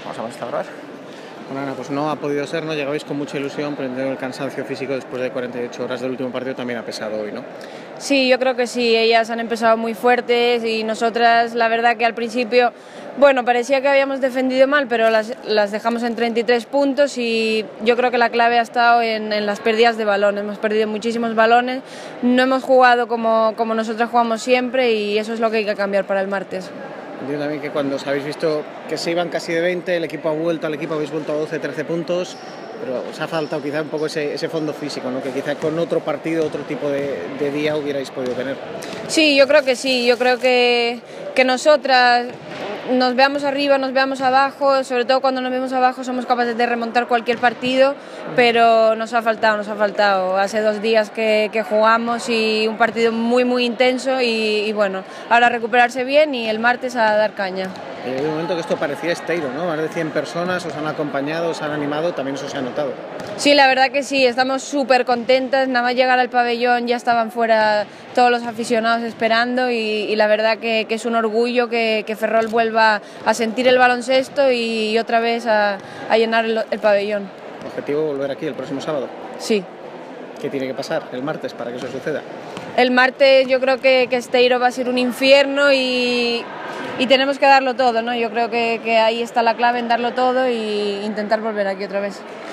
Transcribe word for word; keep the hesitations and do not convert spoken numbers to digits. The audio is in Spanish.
Vamos a grabar. Bueno, Ana, pues no ha podido ser, ¿no? Llegabais con mucha ilusión, pero el cansancio físico después de cuarenta y ocho horas del último partido también ha pesado hoy, ¿no? Sí, yo creo que sí, ellas han empezado muy fuertes y nosotras, la verdad que al principio, bueno, parecía que habíamos defendido mal, pero las, las dejamos en treinta y tres puntos y yo creo que la clave ha estado en, en las pérdidas de balón. Hemos perdido muchísimos balones, no hemos jugado como, como nosotras jugamos siempre y eso es lo que hay que cambiar para el martes. Entiendo también que cuando os habéis visto que se iban casi de veinte, el equipo ha vuelto, al equipo habéis vuelto a doce, trece puntos, pero os ha faltado quizá un poco ese, ese fondo físico, ¿no? Que quizá con otro partido, otro tipo de, de día hubierais podido tener. Sí, yo creo que sí, yo creo que, que nosotras nos veamos arriba, nos veamos abajo, sobre todo cuando nos vemos abajo somos capaces de remontar cualquier partido, pero nos ha faltado, nos ha faltado. Hace dos días que, que jugamos y un partido muy muy intenso y, y bueno, ahora recuperarse bien y el martes a dar caña. Hay un momento que esto parecía esteiro, ¿no? Más de cien personas os han acompañado, os han animado, también eso se ha notado. Sí, la verdad que sí, estamos súper contentas, nada más llegar al pabellón ya estaban fuera todos los aficionados esperando y, y la verdad que, que es un orgullo que, que Ferrol vuelva a sentir el baloncesto y, y otra vez a, a llenar el, el pabellón. ¿Objetivo volver aquí el próximo sábado? Sí. ¿Qué tiene que pasar el martes para que eso suceda? El martes yo creo que, que Esteiro va a ser un infierno y, y tenemos que darlo todo, ¿no? Yo creo que, que ahí está la clave en darlo todo e intentar volver aquí otra vez.